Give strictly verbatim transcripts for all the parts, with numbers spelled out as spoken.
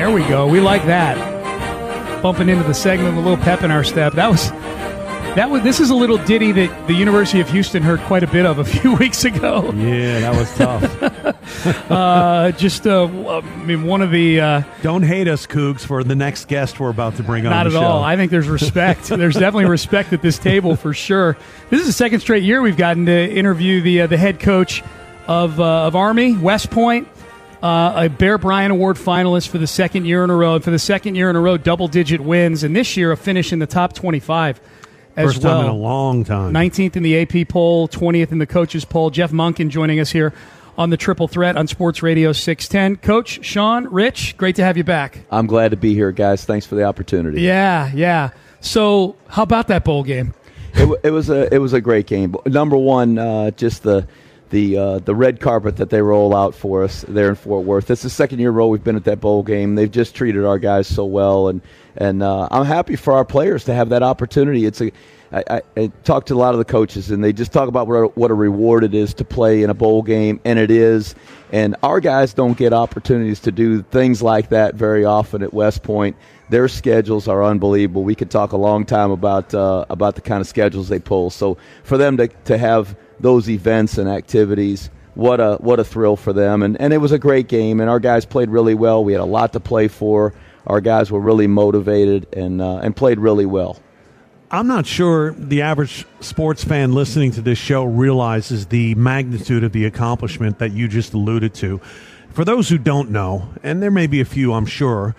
There we go. We like that. Bumping into the segment with a little pep in our step. That was that was. This is a little ditty that the University of Houston heard quite a bit of a few weeks ago. Yeah, that was tough. uh, just, uh, I mean, one of the. Uh, Don't hate us, Cougs, for the next guest we're about to bring on not the show. at all. I think there's respect. There's definitely respect at this table for sure. This is the second straight year we've gotten to interview the uh, the head coach of uh, of Army, West Point. Uh, a Bear Bryant Award finalist for the second year in a row. And for the second year in a row, double-digit wins. And this year, a finish in the top twenty-five as First well. time in a long time. nineteenth in the A P poll, twentieth in the coaches poll. Jeff Monken joining us here on the Triple Threat on Sports Radio six ten. Coach, Sean, Rich, great to have you back. I'm glad to be here, guys. Thanks for the opportunity. Yeah, yeah. So how about that bowl game? It, it was a it was a great game. Number one, uh, just the the uh, the red carpet that they roll out for us there in Fort Worth. It's the second year in a row we've been at that bowl game. They've just treated our guys so well, and and uh, I'm happy for our players to have that opportunity. It's a I, I, I talked to a lot of the coaches, and they just talk about what a, what a reward it is to play in a bowl game, and it is. And our guys don't get opportunities to do things like that very often at West Point. Their schedules are unbelievable. We could talk a long time about uh, about the kind of schedules they pull. So for them to to have those events and activities, what a what a thrill for them. And and it was a great game, and our guys played really well. We had a lot to play for. Our guys were really motivated and uh, and played really well. I'm not sure the average sports fan listening to this show realizes the magnitude of the accomplishment that you just alluded to. For those who don't know, and there may be a few, I'm sure,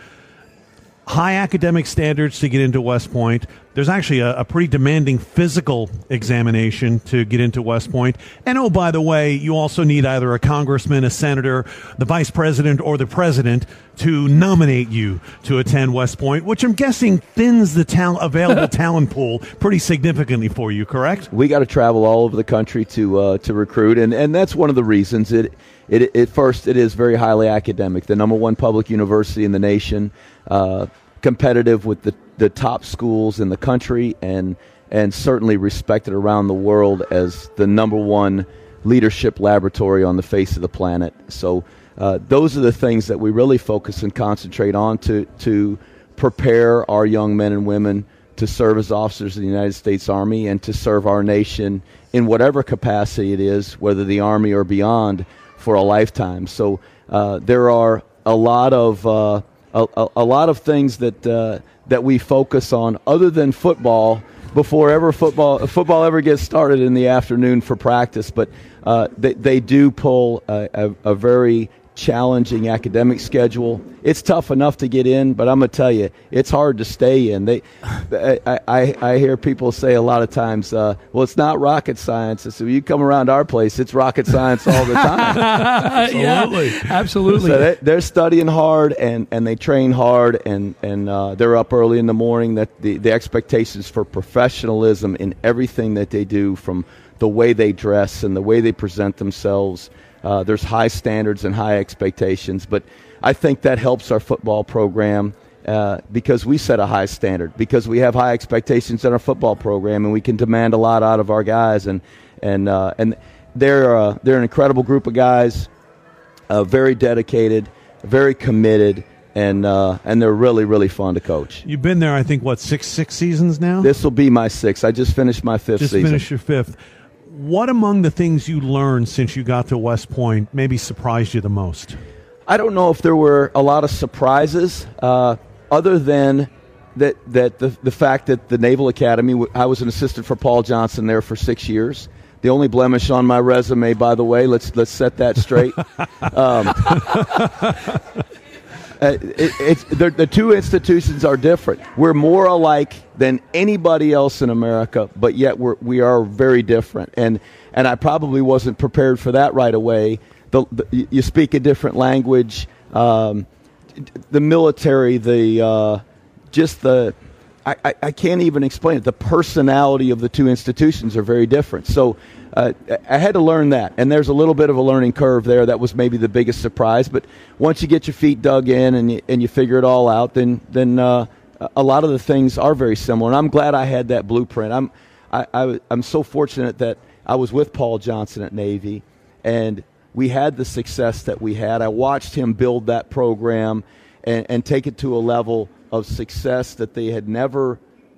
high academic standards to get into West Point. There's actually a, a pretty demanding physical examination to get into West Point. And, oh, by the way, you also need either a congressman, a senator, the vice president, or the president to nominate you to attend West Point, which I'm guessing thins the tal- available talent pool pretty significantly for you, correct? We got to travel all over the country to uh, to recruit, and, and that's one of the reasons. It, it, it first, it is very highly academic, the number one public university in the nation, uh, competitive with the, the top schools in the country, and and certainly respected around the world as the number one leadership laboratory on the face of the planet. So uh, those are the things that we really focus and concentrate on to to prepare our young men and women to serve as officers of the United States Army and to serve our nation in whatever capacity it is, whether the Army or beyond, for a lifetime. So uh, there are a lot of uh, a, a, a lot of things that uh, that we focus on other than football before ever football football ever gets started in the afternoon for practice. But uh, they they do pull a, a, a very challenging academic schedule. It's tough enough to get in, but I'm gonna tell you, it's hard to stay in. They, I, I, I hear people say a lot of times, uh, "Well, it's not rocket science." So you come around our place, it's rocket science all the time. Absolutely, yeah, absolutely. So they, they're studying hard and, and they train hard, and and uh, they're up early in the morning. That the the expectations for professionalism in everything that they do, from the way they dress and the way they present themselves. Uh, there's high standards and high expectations, but I think that helps our football program uh, because we set a high standard, because we have high expectations in our football program, and we can demand a lot out of our guys. And and uh, and they're uh, they're an incredible group of guys, uh, very dedicated, very committed, and uh, and they're really really fun to coach. You've been there, I think, what six six seasons now? This will be my sixth. I just finished my fifth just season. Just finished your fifth. What among the things you learned since you got to West Point maybe surprised you the most? I don't know if there were a lot of surprises, uh, other than that that the, the fact that the Naval Academy, I was an assistant for Paul Johnson there for six years. The only blemish on my resume, by the way, let's let's set that straight. um, Uh, it, it's the two institutions are different. We're more alike than anybody else in America, but yet we're we are very different. And and I probably wasn't prepared for that right away. The, the, you speak a different language. Um, the military, the uh, just the I, I, I can't even explain it. The personality of the two institutions are very different. So uh, I had to learn that, and there's a little bit of a learning curve there. That was maybe the biggest surprise. But once you get your feet dug in and you, and you figure it all out, then then uh, a lot of the things are very similar. And I'm glad I had that blueprint. I'm I, I, I'm so fortunate that I was with Paul Johnson at Navy, and we had the success that we had. I watched him build that program. and, and take it to a level of success that they had never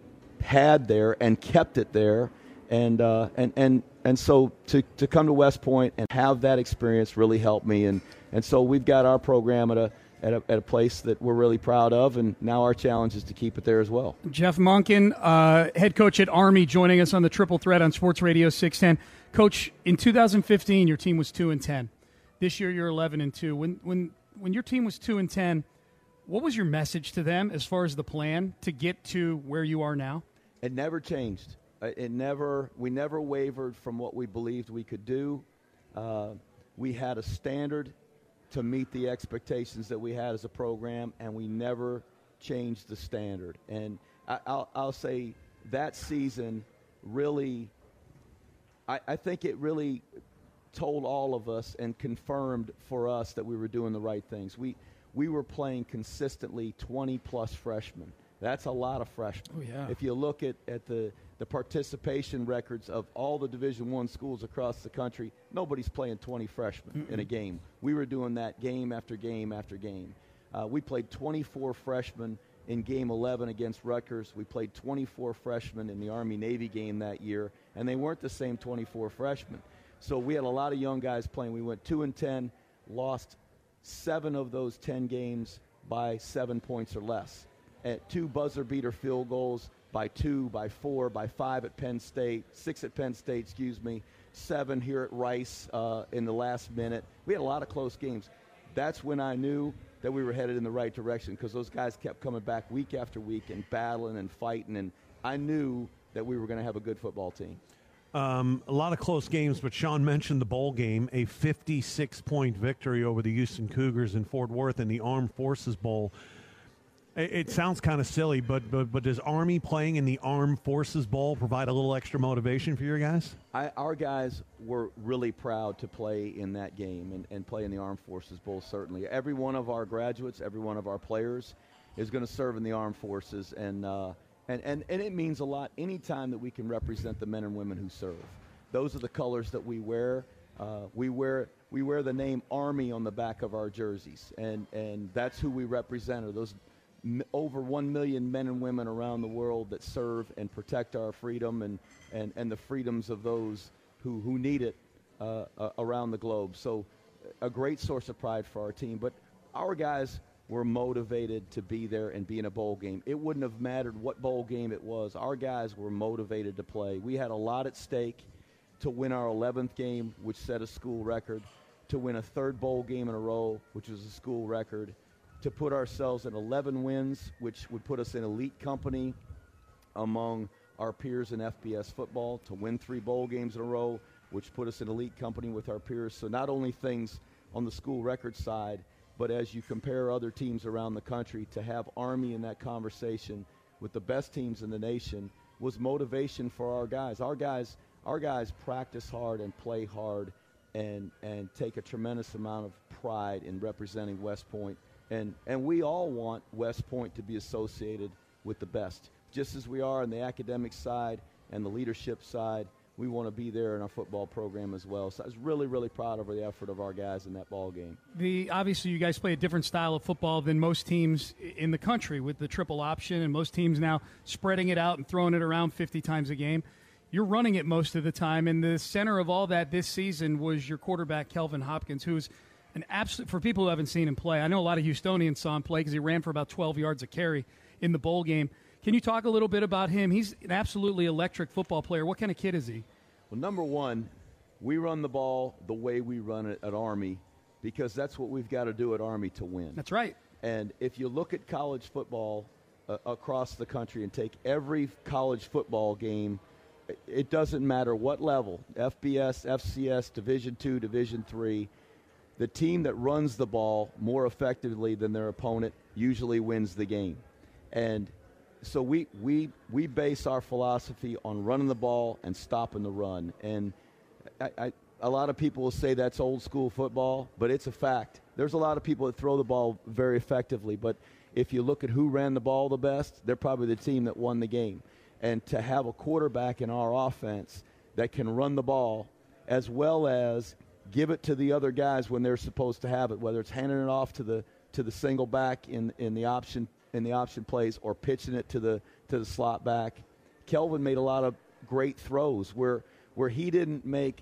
had there and kept it there. And uh, and and and so to, to come to West Point and have that experience really helped me. And, and so we've got our program at a, at a at a place that we're really proud of, and now our challenge is to keep it there as well. Jeff Monken, uh, head coach at Army, joining us on the Triple Threat on Sports Radio six ten. Coach, in two thousand fifteen, your team was two and ten. This year, you're eleven and two. When when when your team was two and ten, what was your message to them as far as the plan to get to where you are now? It never changed. It never. We never wavered from what we believed we could do. Uh, we had a standard to meet the expectations that we had as a program, and we never changed the standard. And I, I'll, I'll say that season really, I, I think it really told all of us and confirmed for us that we were doing the right things. We we were playing consistently twenty-plus freshmen. That's a lot of freshmen. Oh, yeah. If you look at, at the, the participation records of all the Division One schools across the country, nobody's playing twenty freshmen Mm-mm. in a game. We were doing that game after game after game. Uh, we played twenty-four freshmen in Game eleven against Rutgers. We played twenty-four freshmen in the Army-Navy game that year, and they weren't the same twenty-four freshmen. So we had a lot of young guys playing. We went two and ten, lost seven of those ten games by seven points or less. At two buzzer-beater field goals by two, by four, by five at Penn State, six at Penn State, excuse me, seven here at Rice uh, in the last minute. We had a lot of close games. That's when I knew that we were headed in the right direction, because those guys kept coming back week after week and battling and fighting, and I knew that we were going to have a good football team. Um, a lot of close games, but Sean mentioned the bowl game, a fifty-six point victory over the Houston Cougars in Fort Worth in the Armed Forces Bowl. It sounds kind of silly, but, but but does Army playing in the Armed Forces Bowl provide a little extra motivation for your guys? I, our guys were really proud to play in that game and, and play in the Armed Forces Bowl, certainly. Every one of our graduates, every one of our players is going to serve in the Armed Forces, and, uh, and, and, and it means a lot any time that we can represent the men and women who serve. Those are the colors that we wear. Uh, we wear we wear the name Army on the back of our jerseys, and, and that's who we represent, are those over one million men and women around the world that serve and protect our freedom and, and, and the freedoms of those who, who need it uh, uh, around the globe. So a great source of pride for our team. But our guys were motivated to be there and be in a bowl game. It wouldn't have mattered what bowl game it was. Our guys were motivated to play. We had a lot at stake to win our eleventh game, which set a school record, to win a third bowl game in a row, which was a school record, to put ourselves at eleven wins, which would put us in elite company among our peers in F B S football, to win three bowl games in a row, which put us in elite company with our peers. So not only things on the school record side, but as you compare other teams around the country, to have Army in that conversation with the best teams in the nation was motivation for our guys. Our guys, our guys practice hard and play hard and, and take a tremendous amount of pride in representing West Point. And and we all want West Point to be associated with the best. Just as we are on the academic side and the leadership side, we want to be there in our football program as well. So I was really, really proud of the effort of our guys in that ball game. The obviously, you guys play a different style of football than most teams in the country with the triple option, and most teams now spreading it out and throwing it around fifty times a game. You're running it most of the time, and the center of all that this season was your quarterback, Kelvin Hopkins, who's an absolute, for people who haven't seen him play, I know a lot of Houstonians saw him play because he ran for about twelve yards a carry in the bowl game. Can you talk a little bit about him? He's an absolutely electric football player. What kind of kid is he? Well, number one, we run the ball the way we run it at Army, because that's what we've got to do at Army to win. That's right. And if you look at college football uh, across the country and take every college football game, it doesn't matter what level, F B S, F C S, Division two, Division three, the team that runs the ball more effectively than their opponent usually wins the game. And so we we we base our philosophy on running the ball and stopping the run. And I, I, a lot of people will say that's old school football, but it's a fact. There's a lot of people that throw the ball very effectively, but if you look at who ran the ball the best, they're probably the team that won the game. And to have a quarterback in our offense that can run the ball as well as give it to the other guys when they're supposed to have it, whether it's handing it off to the to the single back in in the option in the option plays, or pitching it to the to the slot back. Kelvin made a lot of great throws where where he didn't make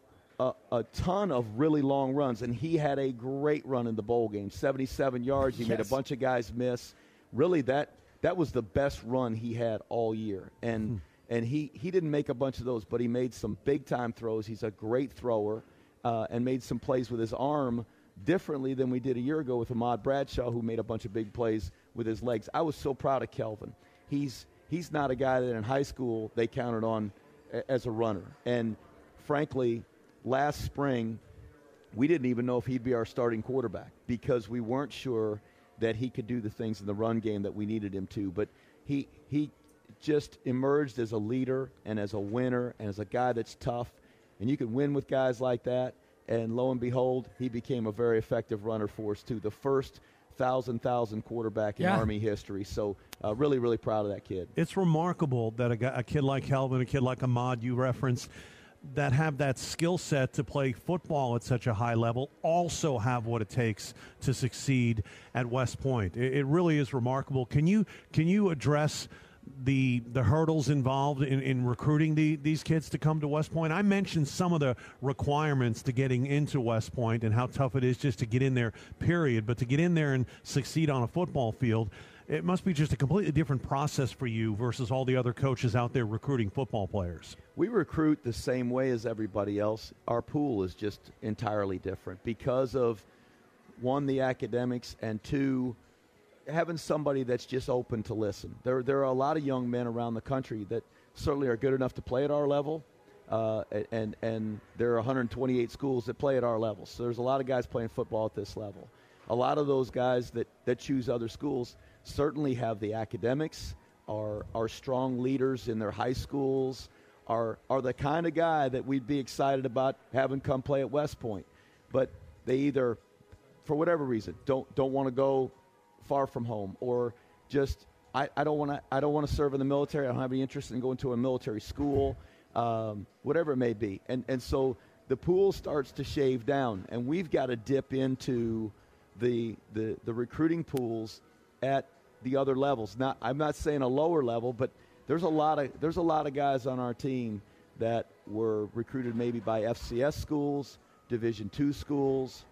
a, a ton of really long runs, and he had a great run in the bowl game, seventy-seven yards. He yes. made a bunch of guys miss. Really, that that was the best run he had all year, and. Hmm. And he, he didn't make a bunch of those, but he made some big-time throws. He's a great thrower uh, and made some plays with his arm differently than we did a year ago with Ahmad Bradshaw, who made a bunch of big plays with his legs. I was so proud of Kelvin. He's, he's not a guy that in high school they counted on a, as a runner. And, frankly, last spring we didn't even know if he'd be our starting quarterback because we weren't sure that he could do the things in the run game that we needed him to. But he he – just emerged as a leader and as a winner and as a guy that's tough, and you can win with guys like that. And lo and behold, he became a very effective runner for us too, the first thousand thousand quarterback in yeah. Army history. So uh, really, really proud of that kid. It's remarkable that a, guy, a kid like Kelvin, a kid like Ahmad, you referenced, that have that skill set to play football at such a high level also have what it takes to succeed at West Point. It, it really is remarkable. Can you can you address the the hurdles involved in, in recruiting the, these kids to come to West Point? I mentioned some of the requirements to getting into West Point and how tough it is just to get in there, period. But to get in there and succeed on a football field, it must be just a completely different process for you versus all the other coaches out there recruiting football players. We recruit the same way as everybody else. Our pool is just entirely different because of, one, the academics, and two, having somebody that's just open to listen. There there are a lot of young men around the country that certainly are good enough to play at our level, uh, and, and there are one hundred twenty-eight schools that play at our level. So there's a lot of guys playing football at this level. A lot of those guys that, that choose other schools certainly have the academics, are are strong leaders in their high schools, are are the kind of guy that we'd be excited about having come play at West Point. But they either, for whatever reason, don't don't want to go far from home, or just I, I don't want to I don't want to serve in the military. I don't have any interest in going to a military school, um, whatever it may be. And and so the pool starts to shave down, and we've got to dip into the the the recruiting pools at the other levels. Not I'm not saying a lower level, but there's a lot of there's a lot of guys on our team that were recruited maybe by F C S schools, Division two schools.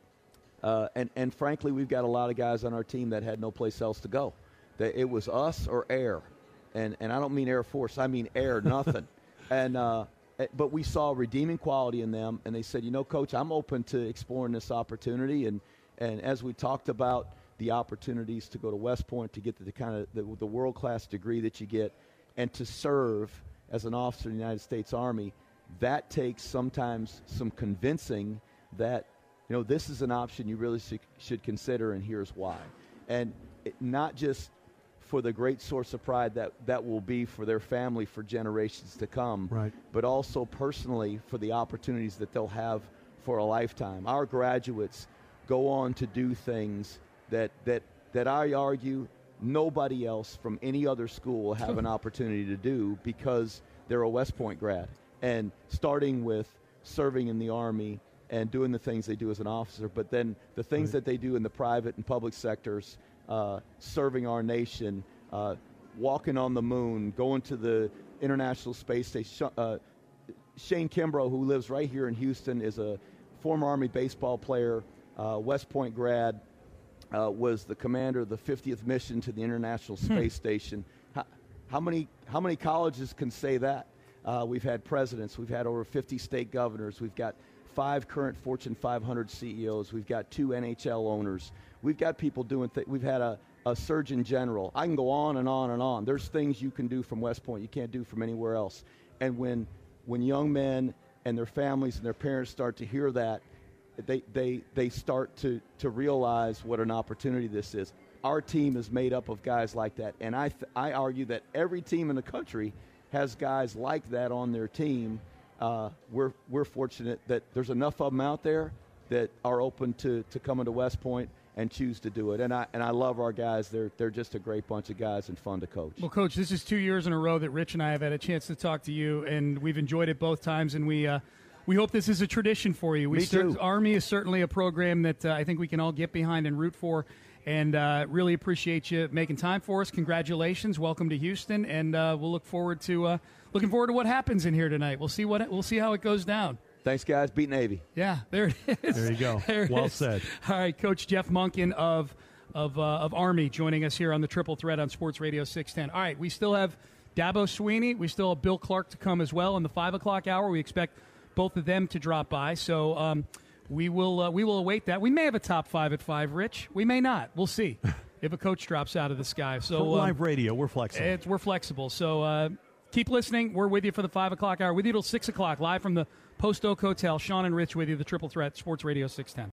Uh, and, and frankly, we've got a lot of guys on our team that had no place else to go. That it was us or air. And and I don't mean Air Force. I mean air, nothing. and uh, But we saw redeeming quality in them, and they said, you know, Coach, I'm open to exploring this opportunity. And, and as we talked about the opportunities to go to West Point, to get the, the kind of the, the world-class degree that you get, and to serve as an officer in the United States Army, that takes sometimes some convincing that, you know, this is an option you really should, should consider, and here's why. And it, not just for the great source of pride that, that will be for their family for generations to come, right, but also personally for the opportunities that they'll have for a lifetime. Our graduates go on to do things that that that I argue nobody else from any other school will have an opportunity to do because they're a West Point grad. And starting with serving in the Army and doing the things they do as an officer, but then the things right. that they do in the private and public sectors, uh, serving our nation, uh, walking on the moon, going to the International Space Station. Uh, Shane Kimbrough, who lives right here in Houston, is a former Army baseball player, uh, West Point grad, uh, was the commander of the fiftieth mission to the International Space hmm. Station. How, how many how many colleges can say that? Uh, we've had presidents. We've had over fifty state governors. We've got five current Fortune five hundred C E Os. We've got two N H L owners. We've got people doing things. We've had a, a surgeon general. I can go on and on and on. There's things you can do from West Point you can't do from anywhere else. And when when young men and their families and their parents start to hear that, they they they start to, to realize what an opportunity this is. Our team is made up of guys like that. And I th- I argue that every team in the country has guys like that on their team. Uh, we're we're fortunate that there's enough of them out there that are open to, to coming to West Point and choose to do it. And I and I love our guys. They're they're just a great bunch of guys and fun to coach. Well, Coach, this is two years in a row that Rich and I have had a chance to talk to you, and we've enjoyed it both times. And we uh, we hope this is a tradition for you. We Me too. cer- Army is certainly a program that uh, I think we can all get behind and root for, and uh, really appreciate you making time for us. Congratulations, welcome to Houston, and uh, we'll look forward to uh, looking forward to what happens in here tonight. We'll see what it, we'll see how it goes down. Thanks, guys. Beat Navy. Yeah, there it is. There you go. There Well is. said. All right, Coach Jeff Monken of of uh, of Army joining us here on the Triple Threat on Sports Radio six ten. All right, we still have Dabo Sweeney. We still have Bill Clark to come as well in the five o'clock hour. We expect both of them to drop by. So um, we will uh, we will await that. We may have a top five at five, Rich. We may not. We'll see if a coach drops out of the sky. So For live um, radio, we're flexible. it's, we're flexible. So uh, keep listening. We're with you for the five o'clock hour. With you till six o'clock, live from the Post Oak Hotel. Sean and Rich with you, the Triple Threat, Sports Radio six ten.